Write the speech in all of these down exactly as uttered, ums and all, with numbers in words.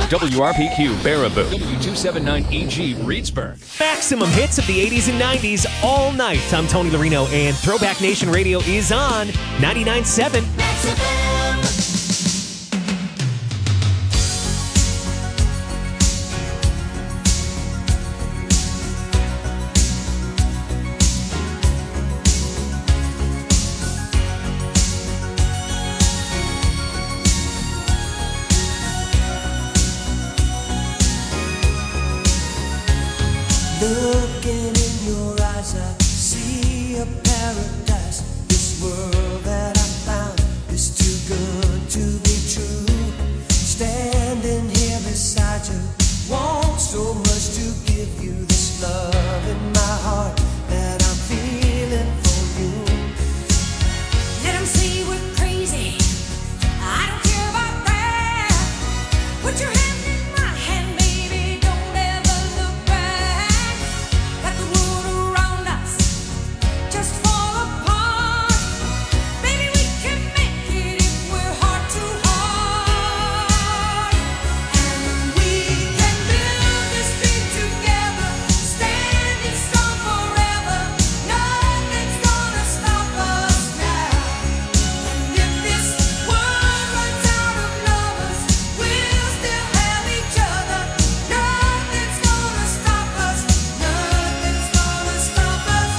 W R P Q, Baraboo. W two seventy-nine E G, Reedsburg. Maximum hits of the eighties and nineties all night. I'm Tony Larino, and Throwback Nation Radio is on ninety-nine point seven. Looking in your eyes, I see a paradise. This world that I found is too good to be true. Standing here beside you, want so much to give you this love in my heart that I'm feeling for you. Let 'em say we're crazy. I don't care about that. Put your hand in my hand, baby. Don't ever look back. Let the world around us just fall apart. Baby, we can make it if we're heart to heart. And we can build this dream together, standing strong forever. Nothing's gonna stop us now. And if this world runs out of lovers, we'll still have each other. Nothing's gonna stop us. Nothing's gonna stop us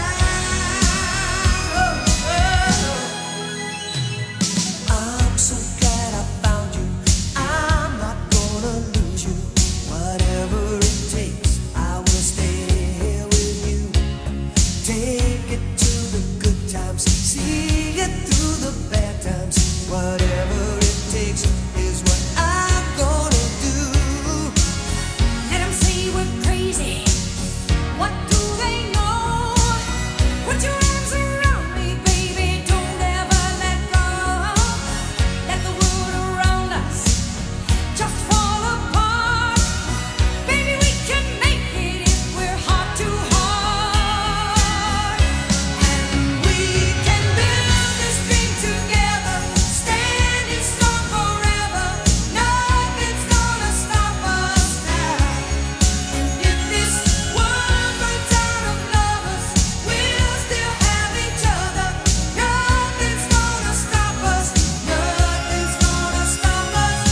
now. I'm so glad I found you. I'm not gonna lose you. Whatever it takes, I will stay here with you. Take it to the good times, see it through the bad times. Whatever it takes is what I'm gonna do. Let 'em say we're crazy. What do they know? Put your arms around me, baby. Don't ever let go. Let the world around us just fall apart. Baby, we can make it if we're heart to heart. And we can build this dream together, standing strong forever. Nothing's gonna stop us now. And if this world runs out of lovers, we'll still have each other. Nothing's gonna stop us. Nothing's gonna stop us.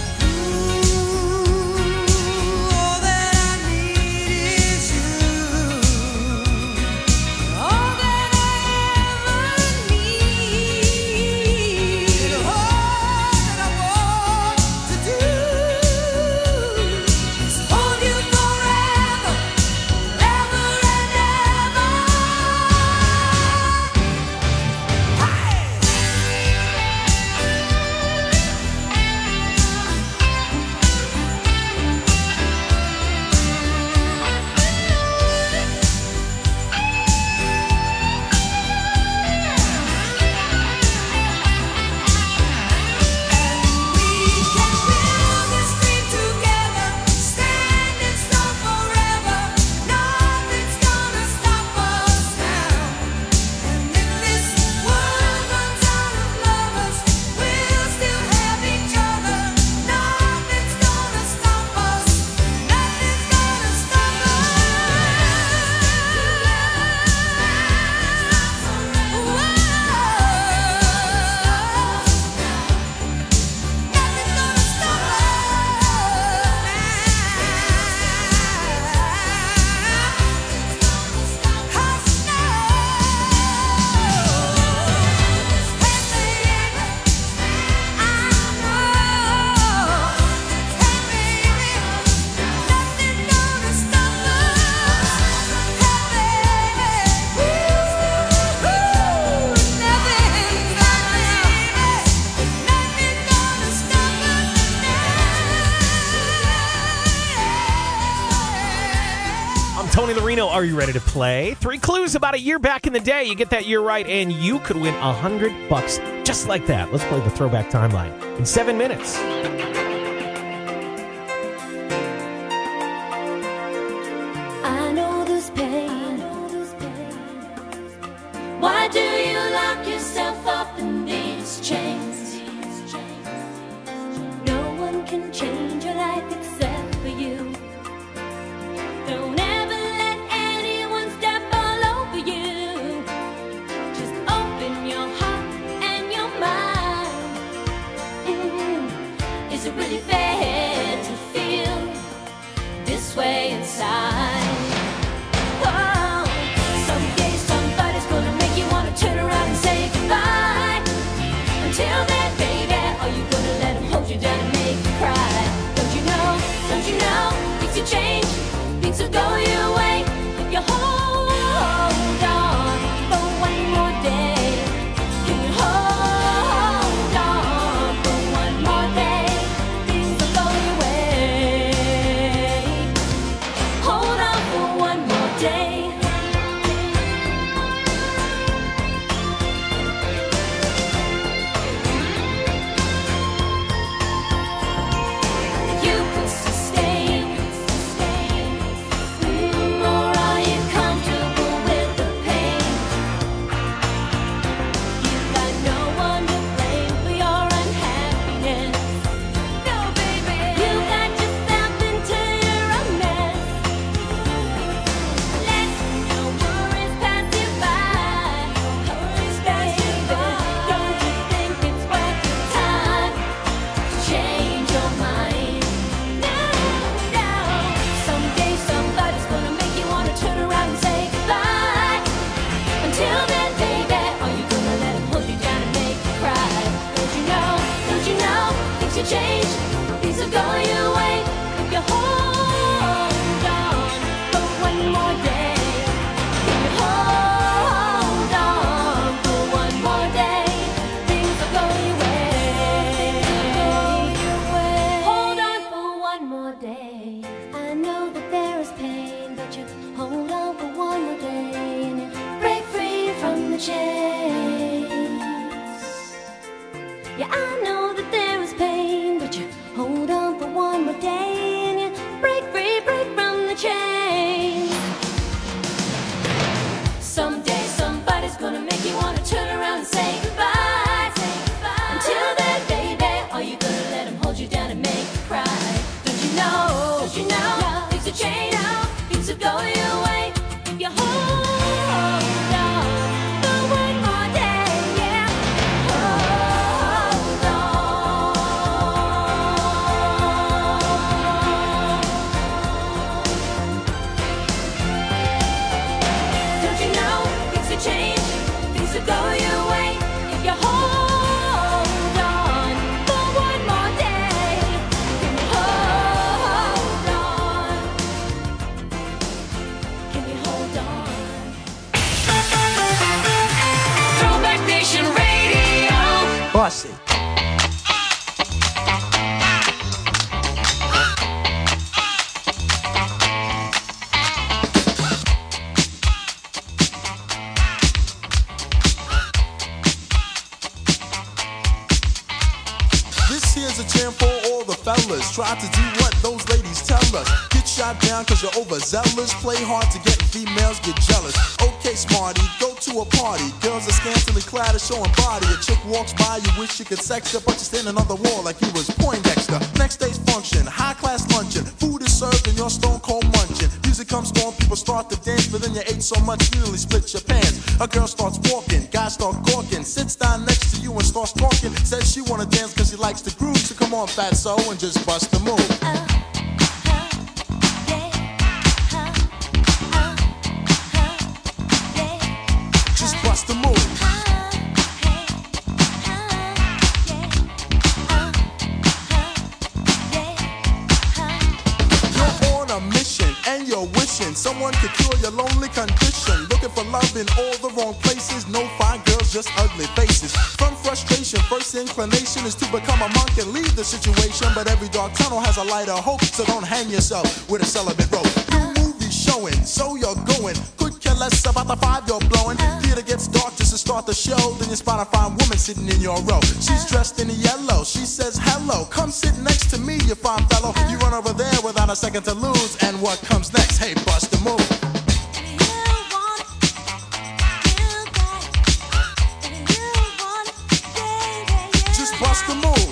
Ooh, all that I need is you. All that I ever need. All that I want to do is hold you forever, forever and ever. We can build this dream together, standing strong forever. Nothing's gonna stop us now. And if this world runs out of lovers, we'll still have each other. Nothing's gonna stop us. Nothing's gonna stop I'm Tony Larino. Are you ready to play? Three clues about a year back in the day. You get that year right, and you could win a hundred bucks just like that. Let's play the Throwback Timeline in seven minutes. I know this pain. Why do you lock yourself up in these chains? No one can change your life. Bust it. This here's a jam for all the fellas. Try to do what those ladies tell us. Get shot down cause you're overzealous. Play hard to get females get jealous. Okay, smarty, go to a party. Girls are scantily clad, are showing body. A chick walks by, you wish you could sex her, but you're standing on the wall like you was Poindexter. Next day's function, high class luncheon. Food is served and you're stone cold munching. Music comes on, people start to dance, but then you ate so much you nearly split your pants. A girl starts walking, guys start gawking, sits down next to you and starts talking. Says she wanna dance cause she likes the groove, so come on, fatso, and just bust the move. Just bust the move. You're on a mission and you're wishing someone could cure your lonely condition. Looking for love in all the wrong places. No fine girls, just ugly faces. From frustration, first inclination is to become a monk and leave the situation. But every dark tunnel has a light of hope, so don't hang yourself with a celibate rope. New movie showing, so you're going. Could care less about the five you're blowing. Theater gets dark just to start the show. Then you spot a fine woman sitting in your row. She's dressed in yellow. She says hello. Come sit next to me, you fine fellow. You run over there without a second to lose. And what comes next? Hey, bust the move. Just bust the move.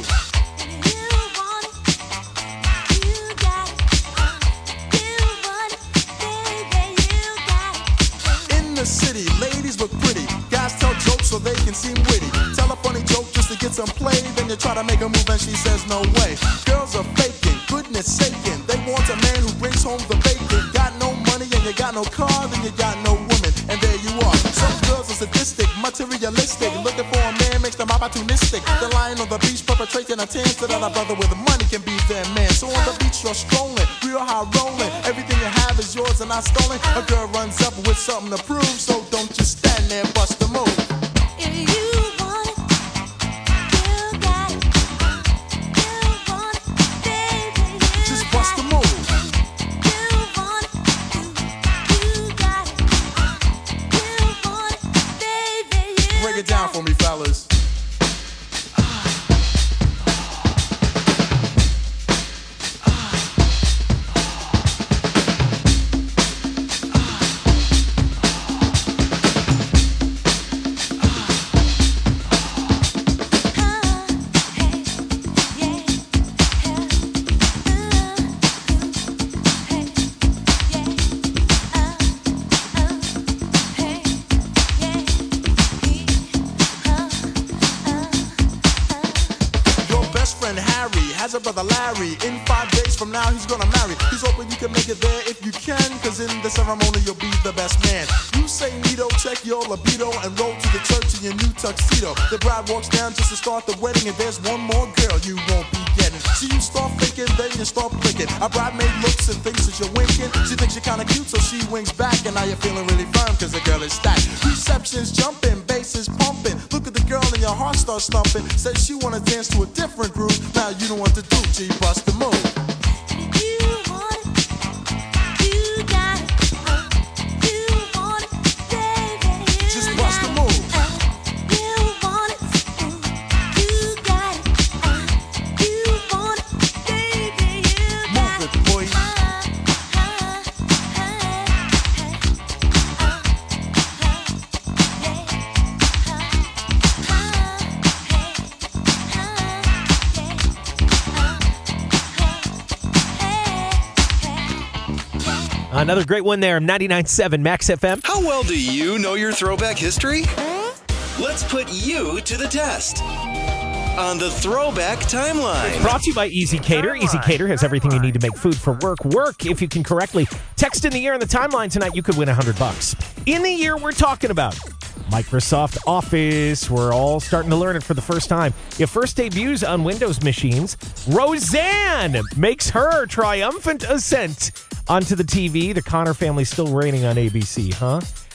In the city, ladies look pretty. Guys tell jokes so they can seem witty. Tell a funny joke just to get some play. Then you try to make a move and she says no way. Girls are faking, goodness saking. They want a man who brings home the bacon. Got no money and you got no car, then you got no woman. And there you are. Some girls are sadistic, materialistic. Looking for a man makes them opportunistic. They're lying on the beach perpetrating a tan so that a brother with money can be their man. So on the beach you're strolling, real high rolling. Everything you have is yours and not stolen. A girl runs up with something to prove, so don't just stand there and bust the move. Just bust the move. Break it down for me, fellas. Has a brother Larry. In five days from now he's gonna marry. He's hoping you can make it there if you can, cause in the ceremony you'll be the best man. You say neato, check your libido, and roll to the church in your new tuxedo. The bride walks down just to start the wedding, and there's one more girl you won't be getting. So you start thinking, then you start blinking. A bridemaid looks and thinks that you're winking. She thinks you're kinda cute, so she winks back, and now you're feeling really firm cause the girl is stacked. Reception's jumping, bass is pumping. Look at the girl and your heart starts thumping. Says she wanna dance to a different groove. Now you know what to do, G, bust the move. Just bust the move. Move it, boy. Another great one there, ninety-nine point seven Max F M. How well do you know your throwback history? Let's put you to the test on the Throwback Timeline. Brought to you by Easy Cater. Easy Cater has everything you need to make food for work work. If you can correctly text in the year in the timeline tonight, you could win one hundred bucks. In the year we're talking about, Microsoft Office. We're all starting to learn it for the first time. It first debuts on Windows machines. Roseanne makes her triumphant ascent onto the T V. The Connor family still reigning on A B C, huh?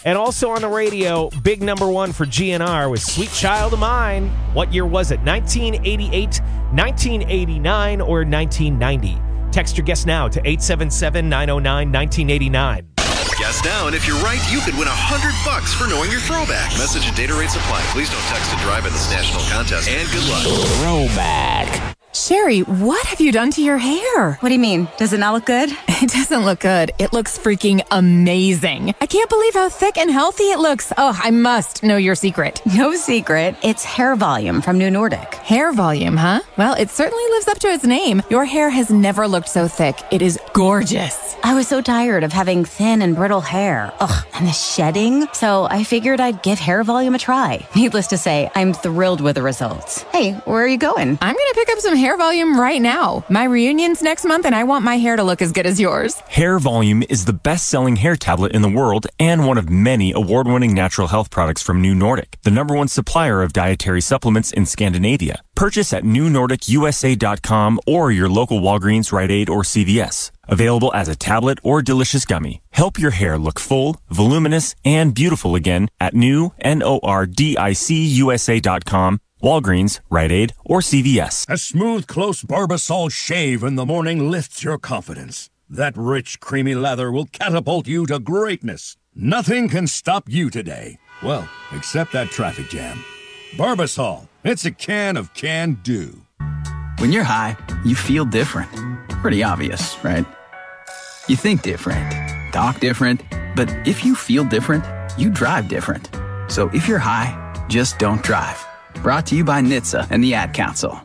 And also on the radio, big number one for G N R was Sweet Child of Mine. What year was it? nineteen eighty-eight, nineteen eighty-nine, or nineteen ninety? Text your guess now to eight seven seven, nine oh nine, nineteen eighty-nine. Guess now, and if you're right, you could win a hundred bucks for knowing your throwback. Message and data rates apply. Please don't text and drive in this national contest. And good luck. Throwback. Sherry, what have you done to your hair? What do you mean? Does it not look good? It doesn't look good. It looks freaking amazing. I can't believe how thick and healthy it looks. Oh, I must know your secret. No secret. It's hair volume from New Nordic. Hair volume, huh? Well, it certainly lives up to its name. Your hair has never looked so thick. It is gorgeous. I was so tired of having thin and brittle hair. Ugh, and the shedding. So I figured I'd give hair volume a try. Needless to say, I'm thrilled with the results. Hey, where are you going? I'm going to pick up some hair volume right now. My reunion's next month and I want my hair to look as good as yours. Hair Volume is the best-selling hair tablet in the world and one of many award-winning natural health products from New Nordic, the number one supplier of dietary supplements in Scandinavia. Purchase at new nordic u s a dot com or your local Walgreens, Rite Aid, or C V S. Available as a tablet or delicious gummy. Help your hair look full, voluminous, and beautiful again at new nordic u s a dot com. Walgreens, Rite Aid, or C V S. A smooth, close Barbasol shave in the morning lifts your confidence. That rich, creamy lather will catapult you to greatness. Nothing can stop you today. Well, except that traffic jam. Barbasol, it's a can of can-do. When you're high, you feel different. Pretty obvious, right? You think different, talk different, but if you feel different, you drive different. So if you're high, just don't drive. Brought to you by N H T S A and the Ad Council.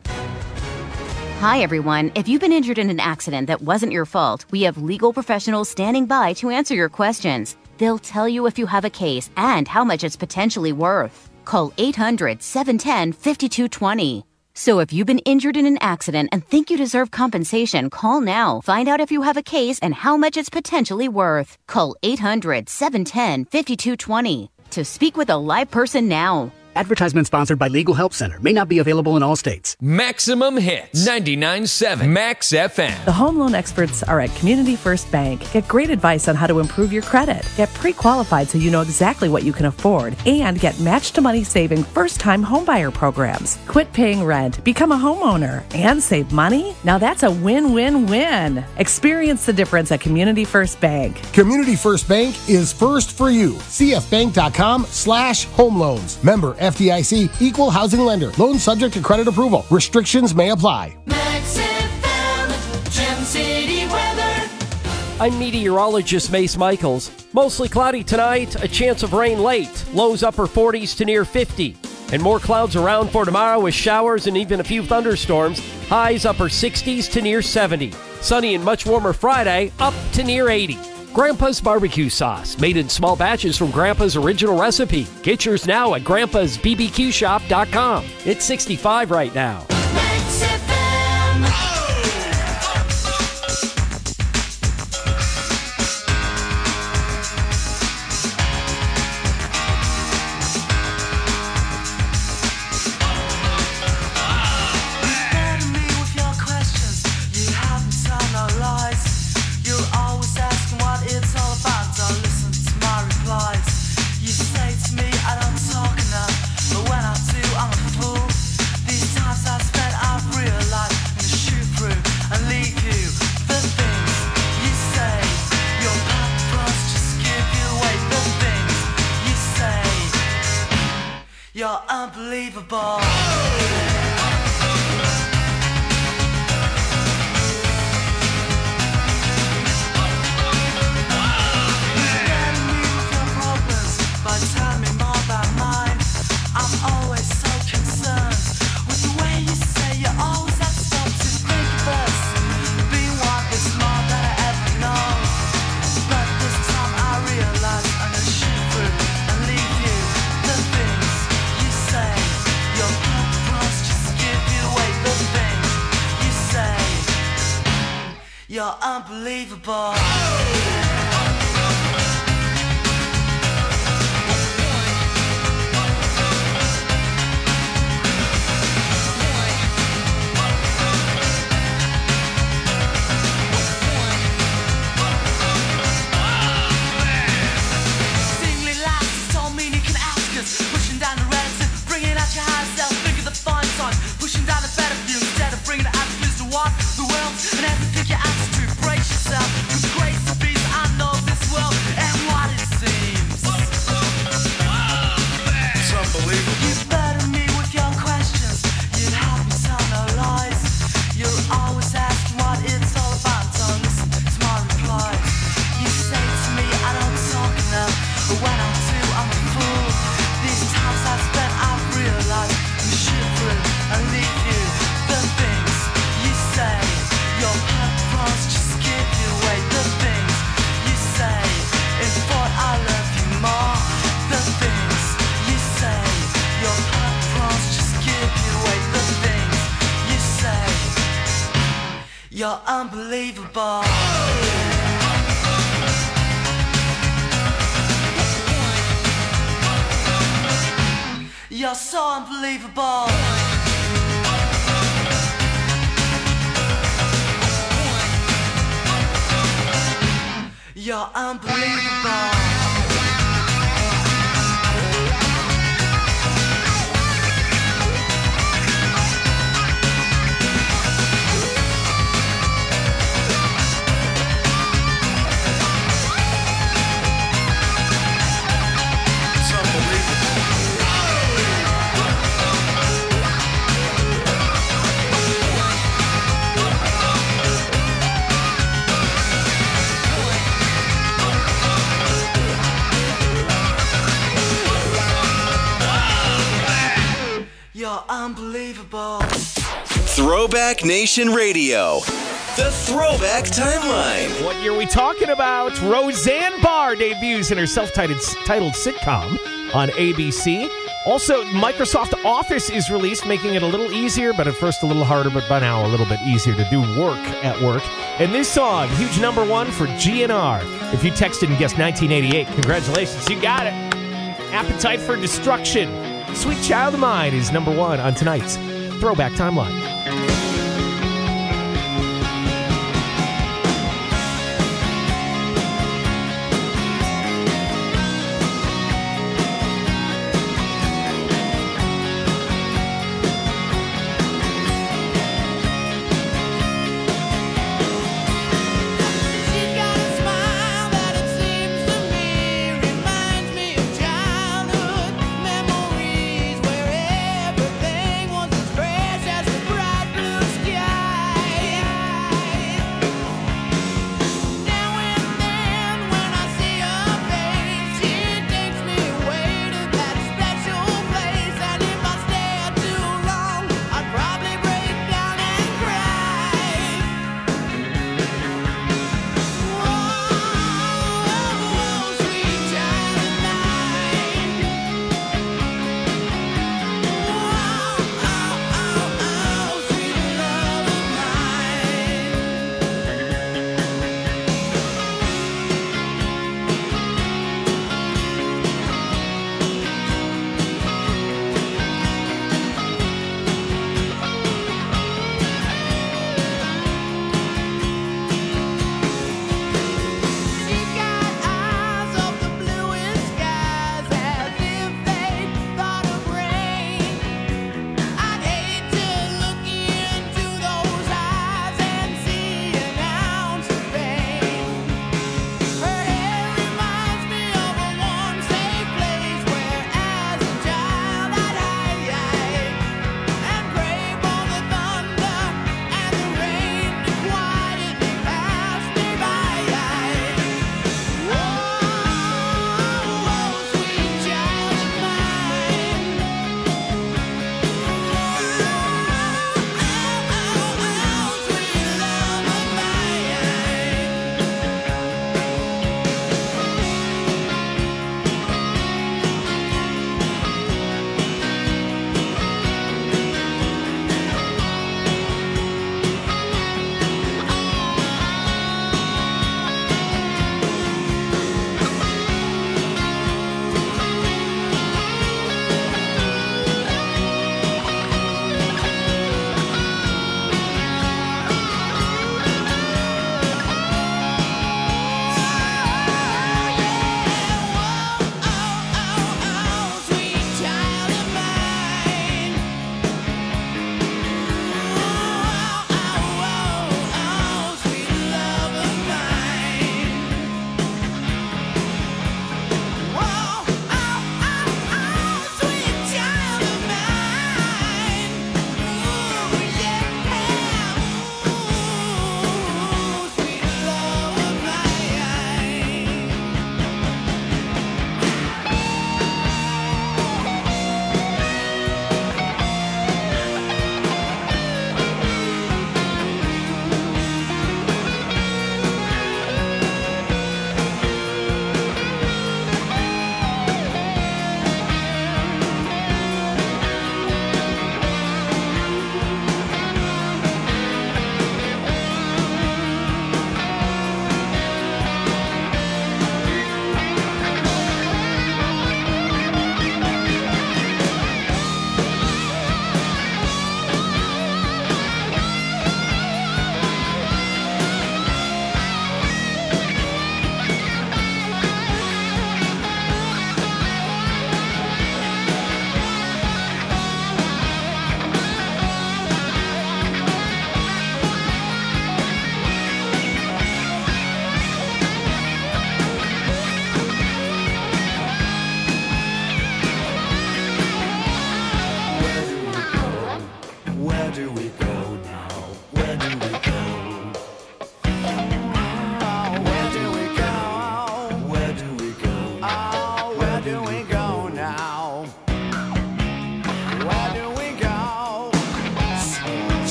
Hi, everyone. If you've been injured in an accident that wasn't your fault, we have legal professionals standing by to answer your questions. They'll tell you if you have a case and how much it's potentially worth. Call eight hundred, seven one zero, five two two zero. So if you've been injured in an accident and think you deserve compensation, call now. Find out if you have a case and how much it's potentially worth. Call eight hundred, seven one zero, five two two zero to speak with a live person now. Advertisement sponsored by Legal Help Center. May not be available in all states. Maximum Hits. ninety-nine point seven Max F M. The home loan experts are at Community First Bank. Get great advice on how to improve your credit. Get pre-qualified so you know exactly what you can afford. And get match-to-money saving first-time homebuyer programs. Quit paying rent. Become a homeowner. And save money? Now that's a win-win-win. Experience the difference at Community First Bank. Community First Bank is first for you. c f bank dot com slash home loans. Member F D I C, equal housing lender. Loan subject to credit approval. Restrictions may apply. Max F M, Gem City weather. I'm meteorologist Mace Michaels. Mostly cloudy tonight, a chance of rain late. Lows upper forties to near fifty. And more clouds around for tomorrow with showers and even a few thunderstorms. Highs upper sixties to near seventy. Sunny and much warmer Friday, up to near eighty. Grandpa's Barbecue Sauce, made in small batches from Grandpa's original recipe. Get yours now at grandpas b b q shop dot com. It's sixty-five right now. Max F M. You're unbelievable. You're unbelievable. Singly like You're unbelievable. You're so unbelievable. You're unbelievable. You're unbelievable. Throwback Nation Radio. The Throwback Timeline. What year are we talking about? Roseanne Barr debuts in her self-titled titled sitcom on A B C. Also, Microsoft Office is released, making it a little easier, but at first a little harder, but by now a little bit easier to do work at work. And this song, huge number one for G N R. If you texted and guessed nineteen eighty-eight, congratulations, you got it. Appetite for Destruction. Sweet Child of Mine is number one on tonight's Throwback Timeline. Memories where everything was as fresh as a bright blue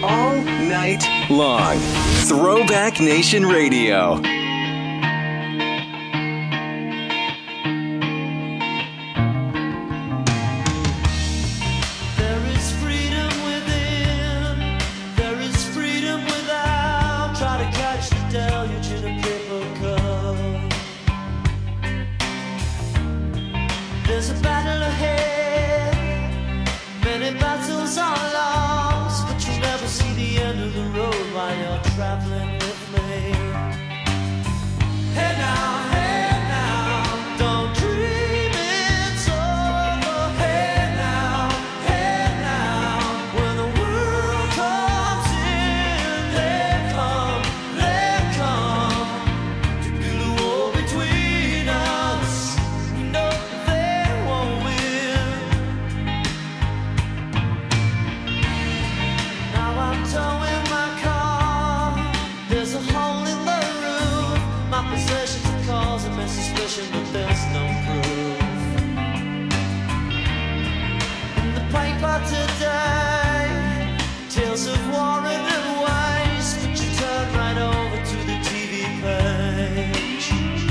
all night long. Throwback Nation Radio. There is freedom within, there is freedom without. Try to catch the deluge in a paper cup. There's a battle ahead, many battles are lost, but you never see the end of the road while you're traveling with me. Hey now, hey now, don't dream it's over. Hey now, hey now, when the world comes in, they come, they come to build a wall between us. No, they won't win. Now I'm towing my car. There's a hole in the roof. My possessions are causing me suspicion, but there's no proof. In the paper today, tales of war and waste, but you turn right over to the T V page.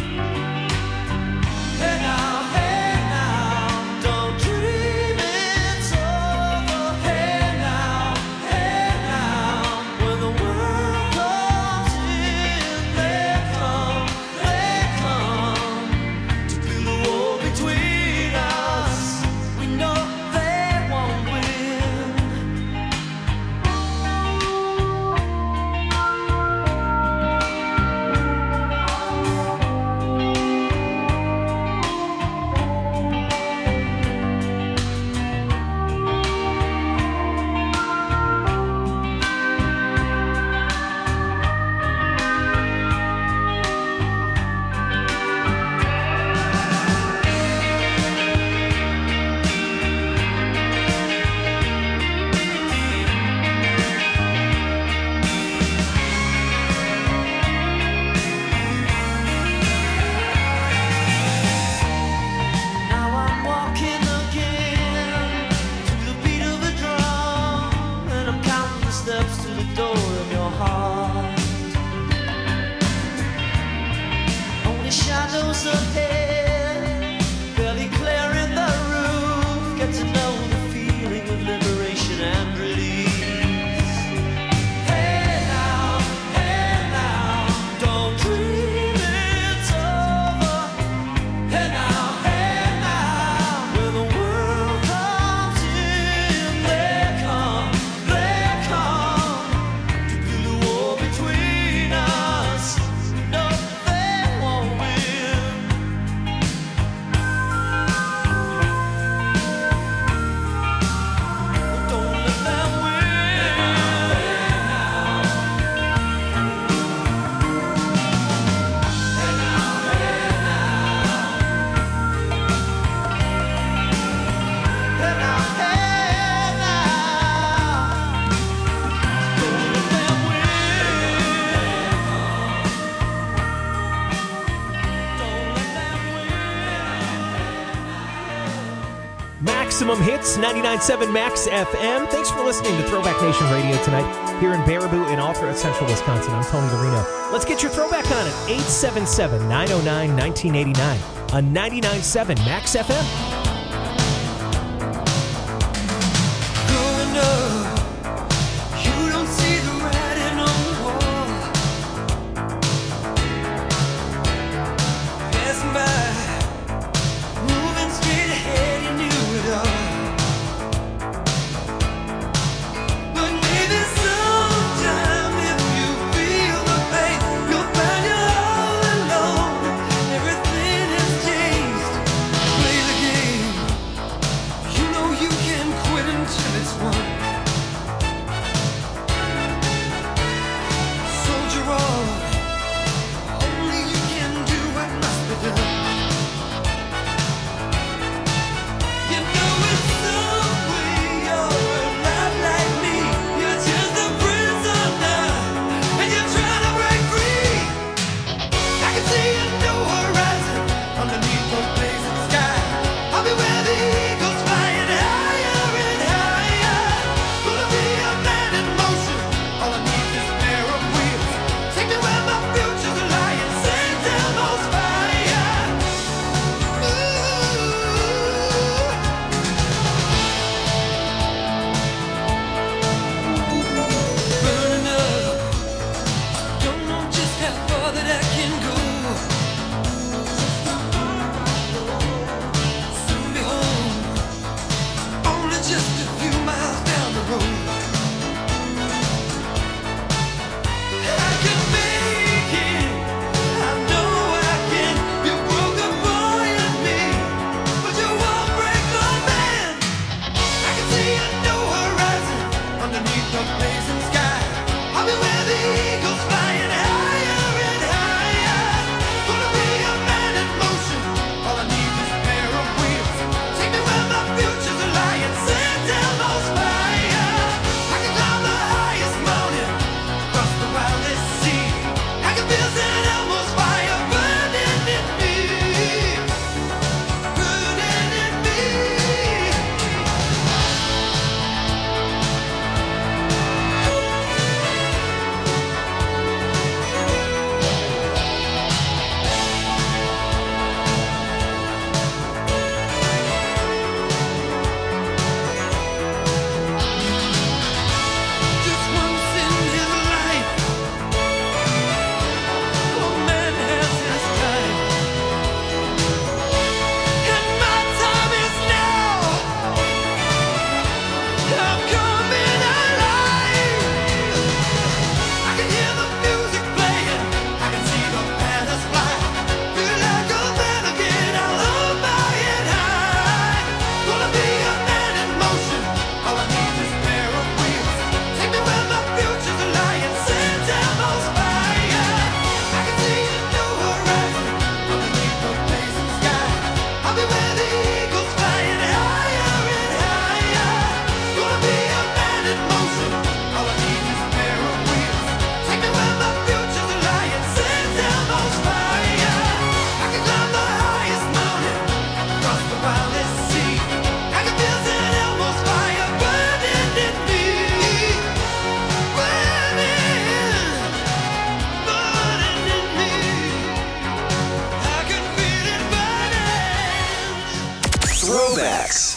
Hey now, hey now, don't dream it's over. Hey now, hey now, when the world comes in, they come, they come to build a wall between us. We know they won't win. Now I'm walking again to the beat of a drum, and I'm counting the steps to the door of your heart. Only shadows ahead, barely clearing the roof. Get to know the feeling of liberation and release. Hey now, hey now, don't dream it's over. Hey now, hey now, when the world comes in, they come, they come to build a wall between us. No, they won't win. Don't let them win. Hey now, hey now, hey now, hey now, don't let them Maximum Hits, ninety-nine point seven Max F M. Thanks for listening to Throwback Nation Radio tonight here in Baraboo and all throughout central Wisconsin. I'm Tony Larino. Let's get your throwback on at eight seven seven, nine oh nine, one nine eight nine on ninety-nine point seven Max F M. growing up, you don't see the writing on the wall. Passing by, moving straight ahead, you knew it all. But maybe sometime if you feel the pain, you'll find you're all alone. Everything has changed. Play the game.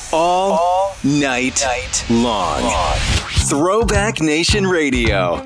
all, all night, night long. long. Throwback Nation Radio.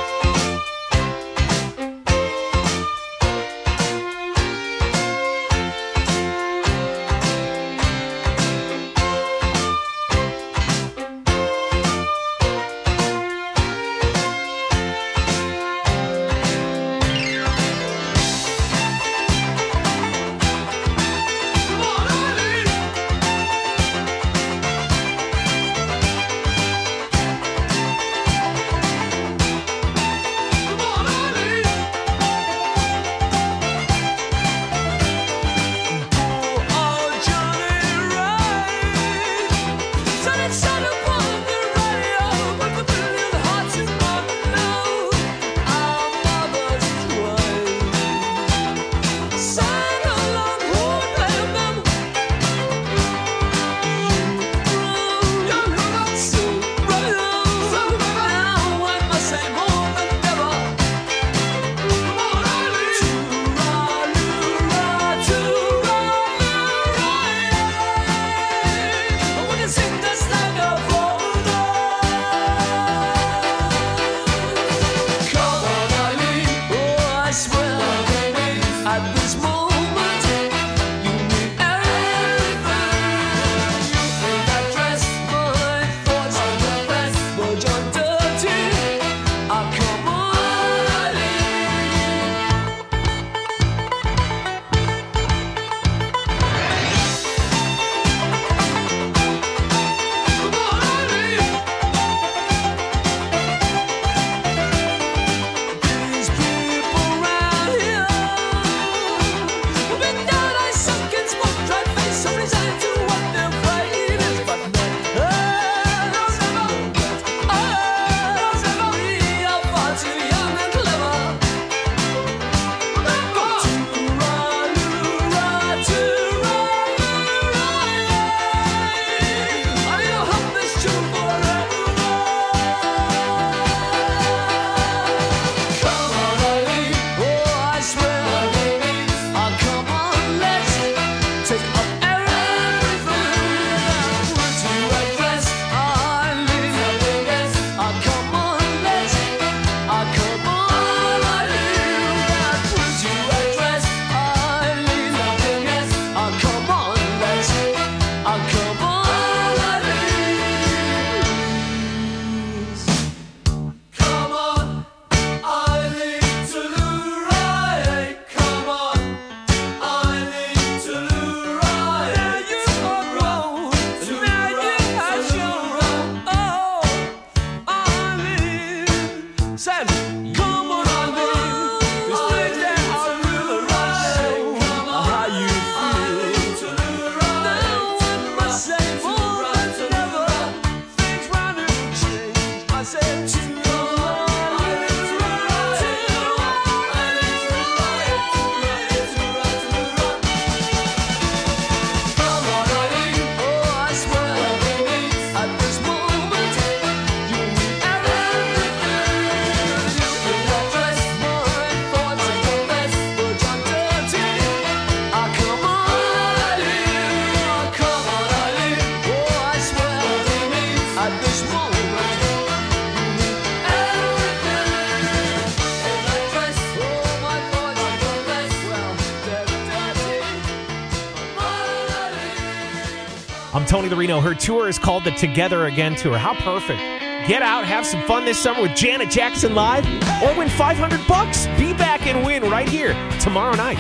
I'm Tony the Reno. Her tour is called the Together Again Tour. How perfect. Get out, have some fun this summer with Janet Jackson live, or win five hundred bucks. Be back and win right here tomorrow night.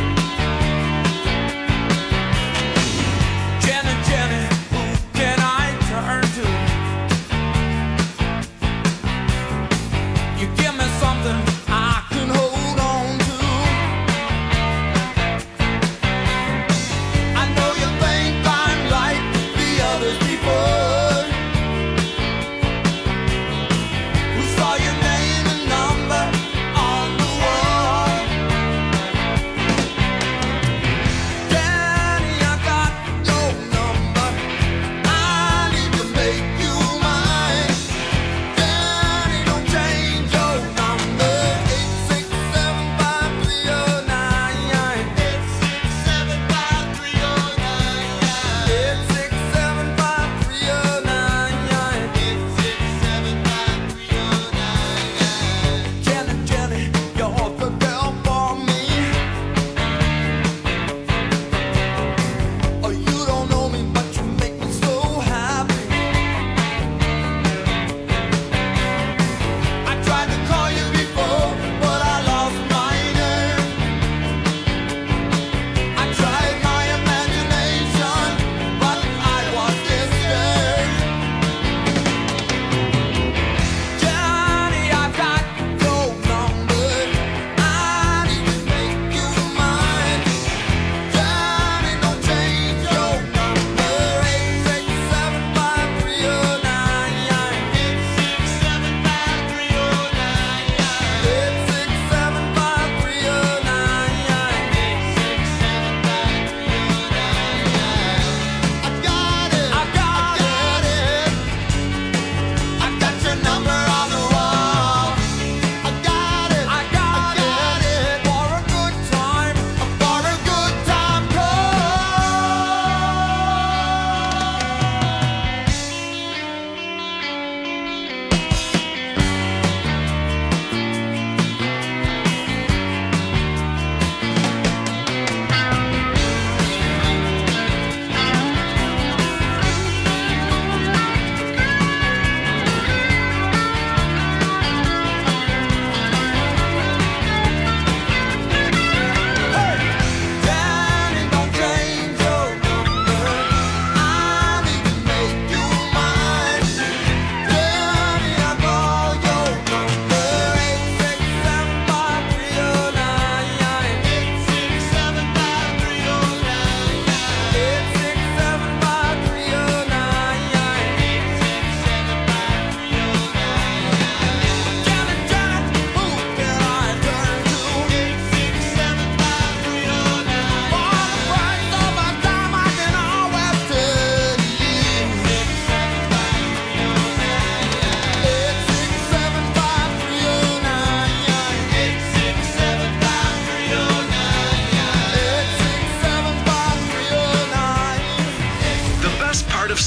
Janet, Janet, who can I turn to? You give me something I can hold on to. I know you think I'm like the others before, who saw your name and number on the wall.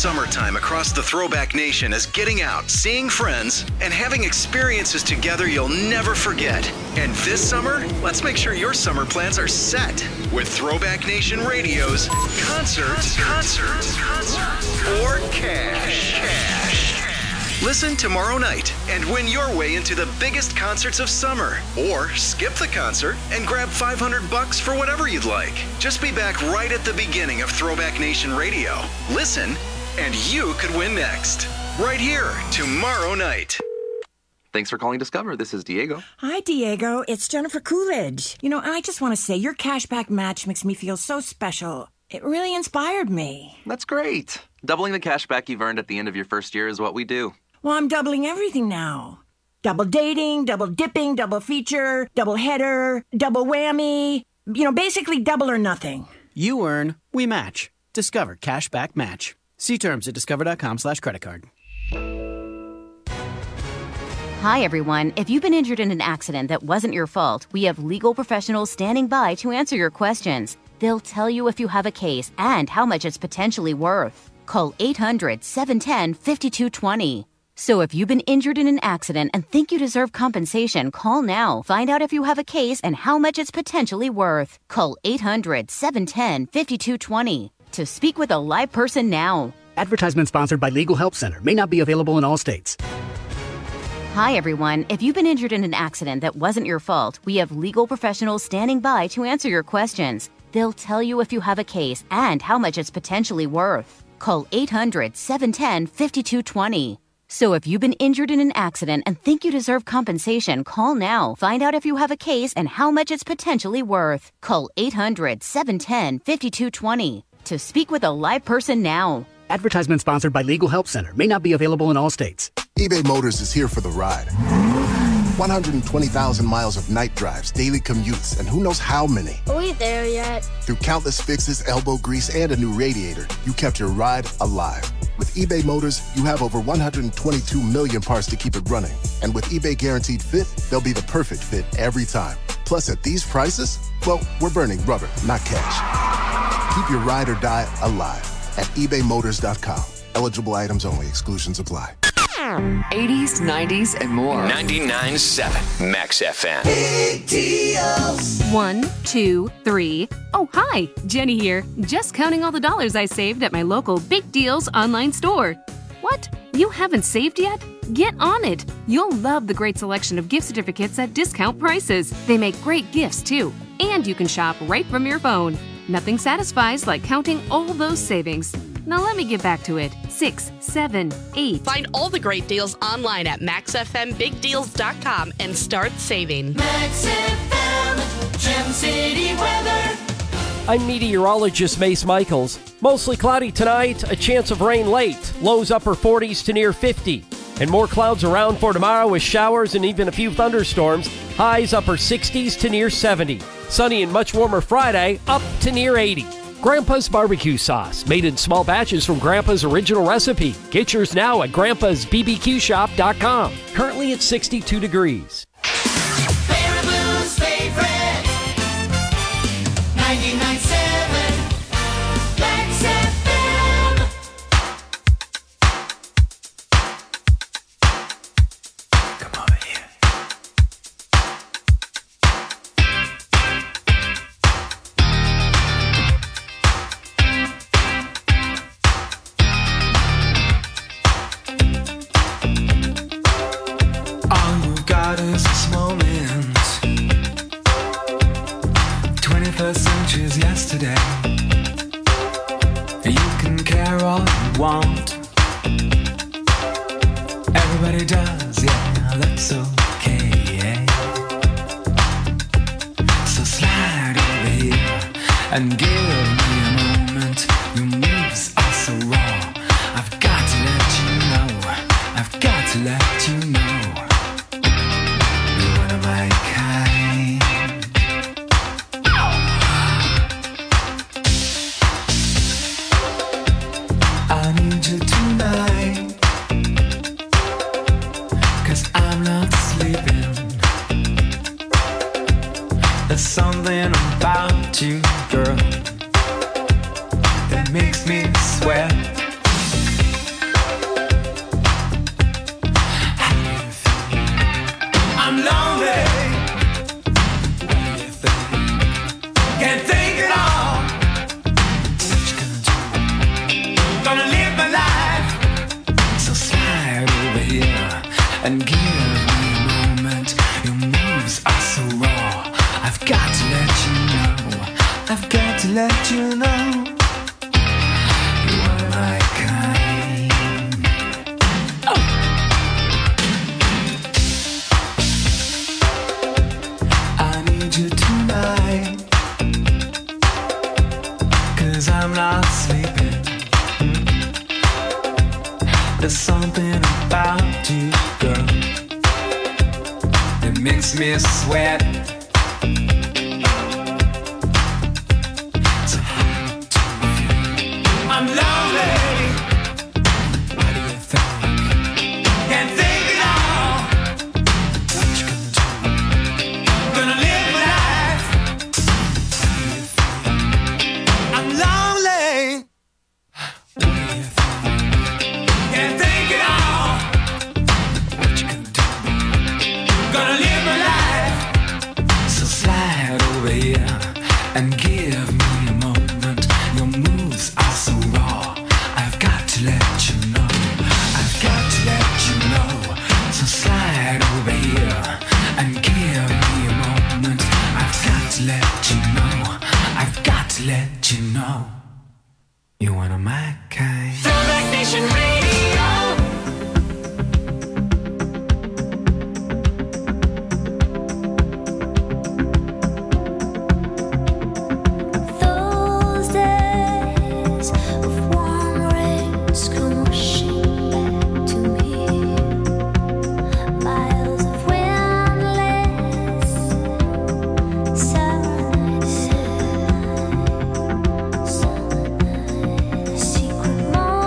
summertime across the Throwback Nation as getting out, seeing friends, and having experiences together you'll never forget. And this summer, let's make sure your summer plans are set with Throwback Nation Radio's Concerts, Concerts, Concerts, or Cash. Cash. Listen tomorrow night and win your way into the biggest concerts of summer. Or skip the concert and grab five hundred bucks for whatever you'd like. Just be back right at the beginning of Throwback Nation Radio. Listen, and you could win next. Right here, tomorrow night. Thanks for calling Discover. This is Diego. Hi, Diego. It's Jennifer Coolidge. You know, I just want to say your cashback match makes me feel so special. It really inspired me. That's great. Doubling the cashback you've earned at the end of your first year is what we do. Well, I'm doubling everything now. Double dating, double dipping, double feature, double header, double whammy. You know, basically double or nothing. You earn, we match. Discover Cashback Match. See terms at discover.com slash credit card. Hi, everyone. If you've been injured in an accident that wasn't your fault, we have legal professionals standing by to answer your questions. They'll tell you if you have a case and how much it's potentially worth. Call eight hundred, seven one zero, five two two zero. So if you've been injured in an accident and think you deserve compensation, call now. Find out if you have a case and how much it's potentially worth. Call eight hundred, seven one zero, five two two zero to speak with a live person now. Advertisement sponsored by Legal Help Center. May not be available in all states. Hi, everyone. If you've been injured in an accident that wasn't your fault, we have legal professionals standing by to answer your questions. They'll tell you if you have a case and how much it's potentially worth. Call eight hundred, seven one zero, five two two zero. So if you've been injured in an accident and think you deserve compensation, call now. Find out if you have a case and how much it's potentially worth. Call eight hundred, seven one zero, five two two zero to speak with a live person now. Advertisement sponsored by Legal Help Center. May not be available in all states. eBay Motors is here for the ride. one hundred twenty thousand miles of night drives, daily commutes, and who knows how many. Are we there yet? Through countless fixes, elbow grease, and a new radiator, you kept your ride alive. With eBay Motors, you have over one hundred twenty-two million parts to keep it running. And with eBay Guaranteed Fit, they'll be the perfect fit every time. Plus, at these prices, well, we're burning rubber, not cash. Keep your ride or die alive at ebay motors dot com. Eligible items only. Exclusions apply. eighties, nineties, and more. ninety-nine point seven Max F M. Big deals. One, two, three. Oh, hi. Jenny here. Just counting all the dollars I saved at my local Big Deals online store. What? You haven't saved yet? Get on it. You'll love the great selection of gift certificates at discount prices. They make great gifts, too. And you can shop right from your phone. Nothing satisfies like counting all those savings. Now let me get back to it. Six, seven, eight. Find all the great deals online at max f m big deals dot com and start saving. Max F M, Gem City weather. I'm meteorologist Mace Michaels. Mostly cloudy tonight, a chance of rain late. Lows upper forties to near fifty. And more clouds around for tomorrow with showers and even a few thunderstorms. Highs upper sixties to near seventy. Sunny and much warmer Friday, up to near eighty. Grandpa's Barbecue Sauce, made in small batches from Grandpa's original recipe. Get yours now at grandpas b b q shop dot com. Currently at sixty-two degrees. Baraboo's favorite. ninety-nine point seven Max F M. Come over here. All you've got is this moment. twenty-first century's yesterday. You can care all you want. Everybody does, yeah, that's okay. So slide over here and give me a moment. Your moves are so raw. I've got to let you know. I've got to let you know. You're one of my kind. I need you tonight, 'cause I'm not sleeping. There's something about you, girl, that makes me sweat. let you know you are my kind. Oh. I need you tonight, 'cause I'm not sleeping. There's something about you, girl, that makes me sweat. I'm lonely. What do you think? Can't think it all. What you gonna do? Gonna live my life. I'm lonely. What do you think? Can't think it all. What you gonna do? Gonna live my life. So slide over here and give me a moment. Your moves are so raw. I've got to let you know. I've got to let you know. So slide over here and give me a moment. I've got to let you know. I've got to let you know. You're one of my kind. Throwback Nation Radio. Those days of warm rains come rushing back to me. Miles of windless summer nights, secret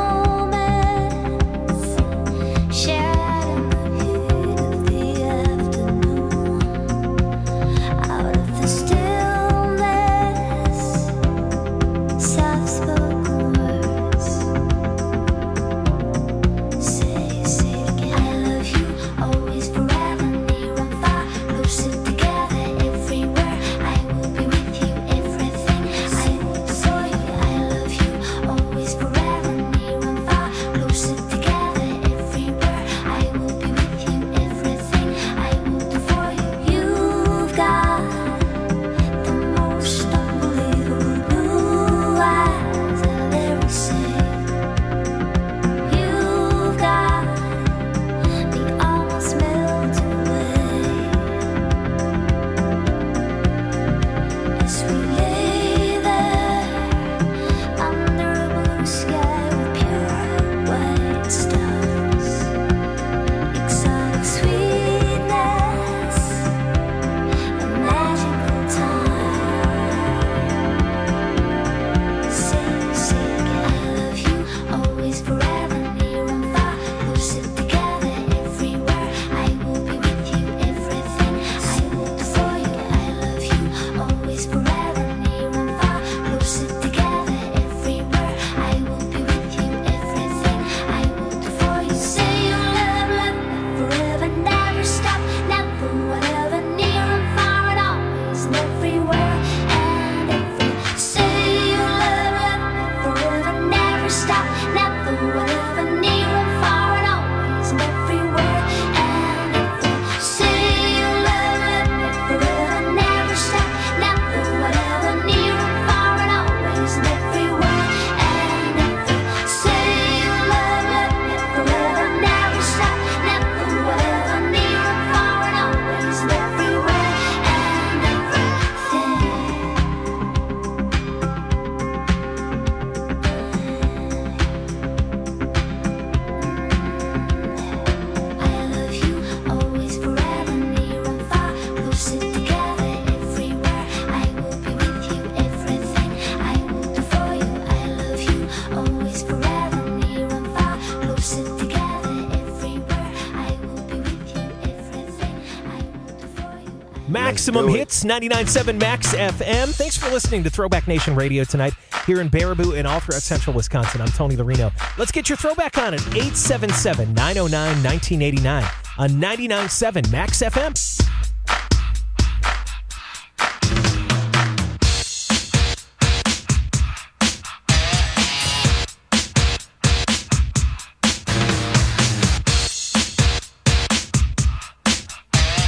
moments shared in the heat of the afternoon. Out of the stillness, soft-spoken words. Say, say it again. I love you, always, forever, near and far, closer together, everywhere. I will be with you, everything. I will do for you. I love you, always, forever, near and far, closer together, everywhere. I will be with you, everything. I will do for you. You've got the most unbelievable blue eyes I've ever seen. You've got me almost melt away as we lay there under a blue sky with pure white stars. Exotic sweetness, a magical time. Say, say it again. I love you, always, forever, near and far, closer together, everywhere. I will be with you, everything. I will do for you. I love you, always, forever, near and far, closer together, everywhere. I will be with you, everything. I will do for you. Say you love, love, forever, never stop, never, whatever, near and far, and always, and everywhere, and every. Say you love, love, forever, never stop, never, whatever, near and far, and always, and everywhere, and every. Say you love, love, forever, never stop, never, whatever, near and far, and always, and everywhere, and every. Say you love, love, forever, never stop, never, whatever, near and far, and always, and everywhere, and I love you, always, forever, near and far, closer together, everywhere. I will be with you, everything. I will do for you. I love you, always, forever, near and far, closer together, everywhere. I will be with you, everything. I will do for you. Maximum Hits, ninety-nine point seven Max F M. Thanks for listening to Throwback Nation Radio tonight here in Baraboo and all throughout central Wisconsin. I'm Tony Larino. Let's get your throwback on at eight seven seven, nine oh nine, nineteen eighty-nine on ninety-nine point seven Max F M.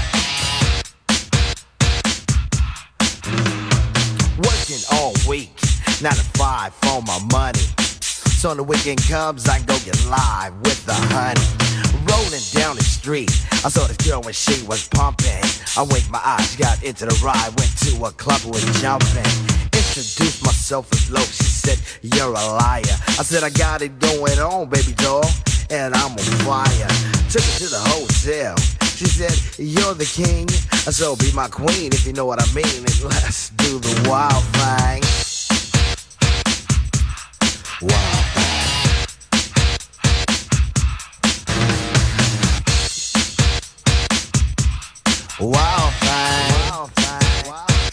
Working all week, nine to five for my money. So when the weekend comes, I can go get live with the honey. Rolling down the street, I saw this girl when she was pumping. I winked my eyes, got into the ride, went to a club with jumping. Introduced myself as low, she said, you're a liar. I said, I got it going on, baby doll, and I'm on fire. Took her to the hotel, she said, you're the king, so be my queen if you know what I mean. And let's do the wild thing. Wild thing. Wild thing. Wild thing.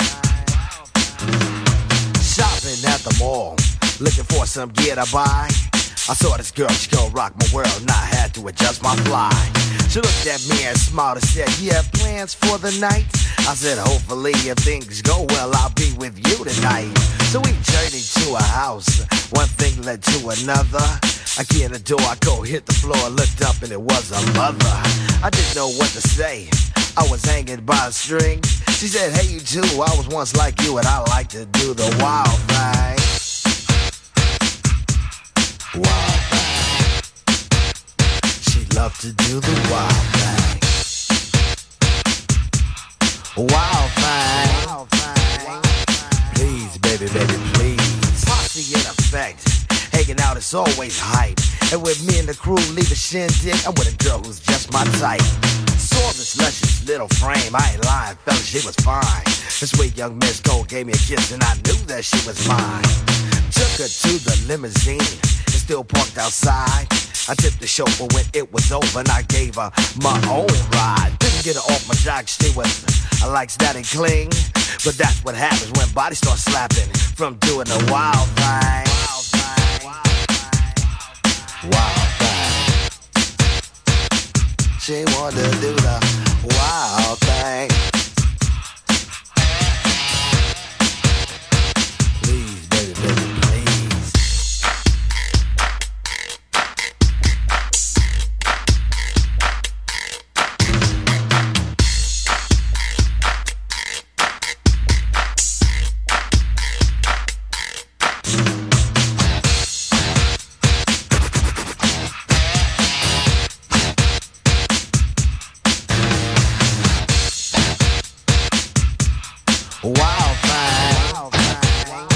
Shopping at the mall, looking for some gear to buy. I saw this girl, she gon' rock my world, and I had to adjust my fly. She looked at me and smiled and said, you have plans for the night? I said, hopefully if things go well, I'll be with you tonight. So we journeyed to a house, one thing led to another. I key in the door, I go hit the floor, looked up and it was a mother. I didn't know what to say, I was hanging by a string. She said, hey you too, I was once like you and I like to do the wild thing. Wild thing. She loved to do the wild thing. Wild thing. Wild thing. Please, baby, baby, please. Posse in effect. Hanging out is always hype. And with me and the crew leave a shindig, I'm with a girl who's just my type. Saw this luscious little frame, I ain't lying, fella, she was fine. This sweet young Miss Gold gave me a kiss and I knew that she was mine. Took her to the limousine, it's still parked outside. I tipped the chauffeur when it was over and I gave her my own ride. Didn't get her off my jock, she was, I like that and cling. But that's what happens when bodies start slapping from doing the wild thing. Wild thing. Wild thing. She wanted to do the wild thing. Please, baby, baby, please. Wild thing. Wild thing.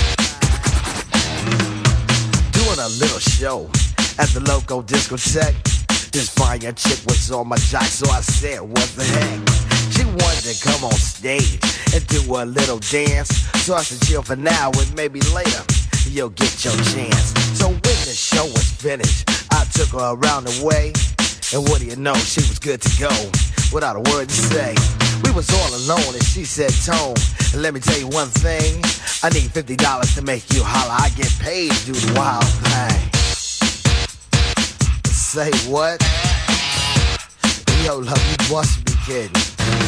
Doing a little show at the local discotheque. This fine young chick was on my jock, so I said, what the heck? She wanted to come on stage and do a little dance. So I said, chill for now and maybe later you'll get your chance. So when the show was finished, I took her around the way. And what do you know, she was good to go without a word to say. We was all alone and she said, Tone, let me tell you one thing. I need fifty dollars to make you holler. I get paid to do the wild thing. Say what? Yo, love, you must be kidding.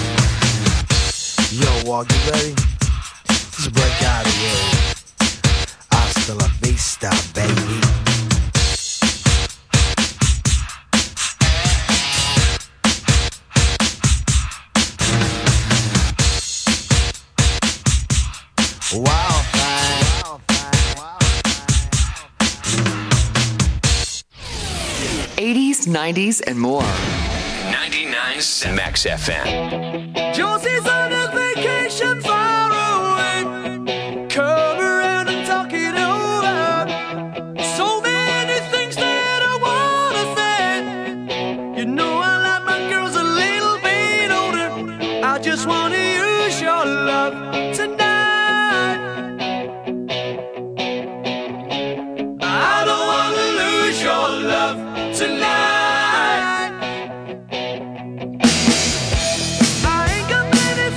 Yo, Walk, you ready? Let's break out of here. Hasta la vista, baby. Wild thing. Wild thing. Wild thing. eighties, nineties, and more. ninety-nine point seven Max F M. Josie's on a vacation far away. Come around and talk it over. So many things that I wanna say. You know I like my girls a little bit older. I just wanna use your love tonight. I don't wanna lose your love tonight. I ain't got many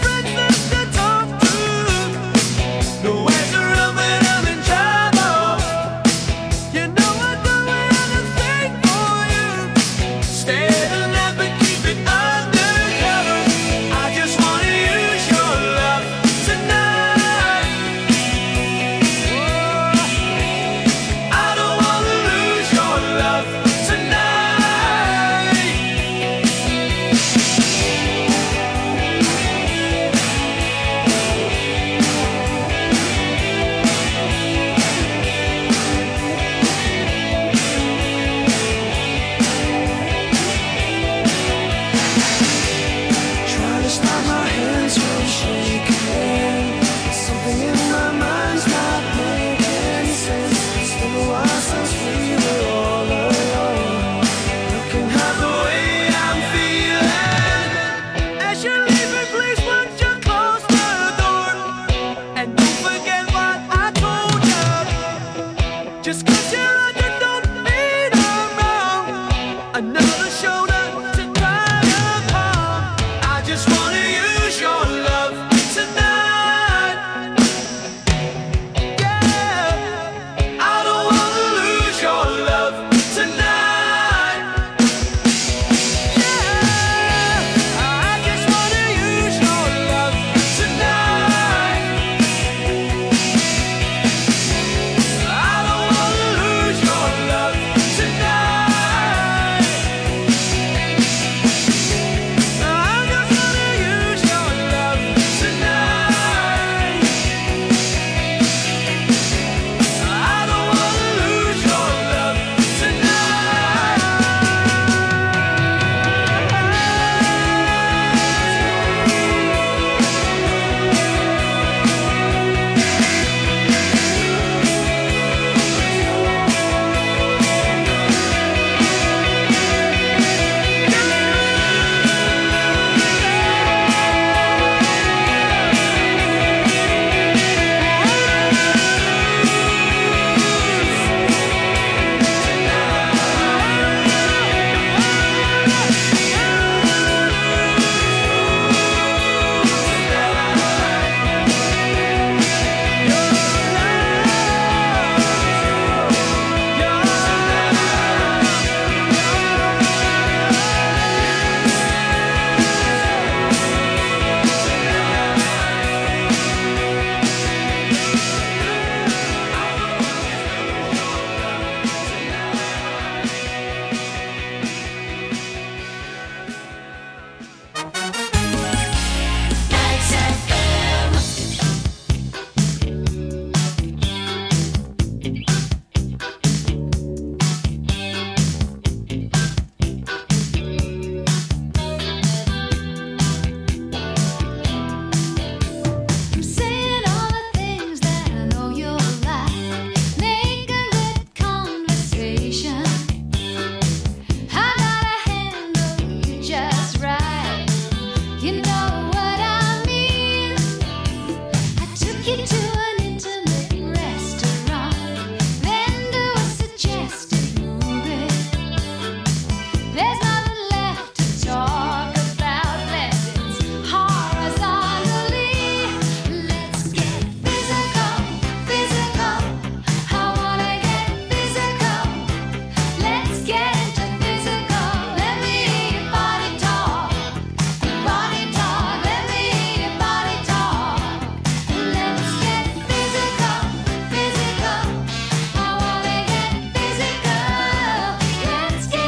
Just 'cause you're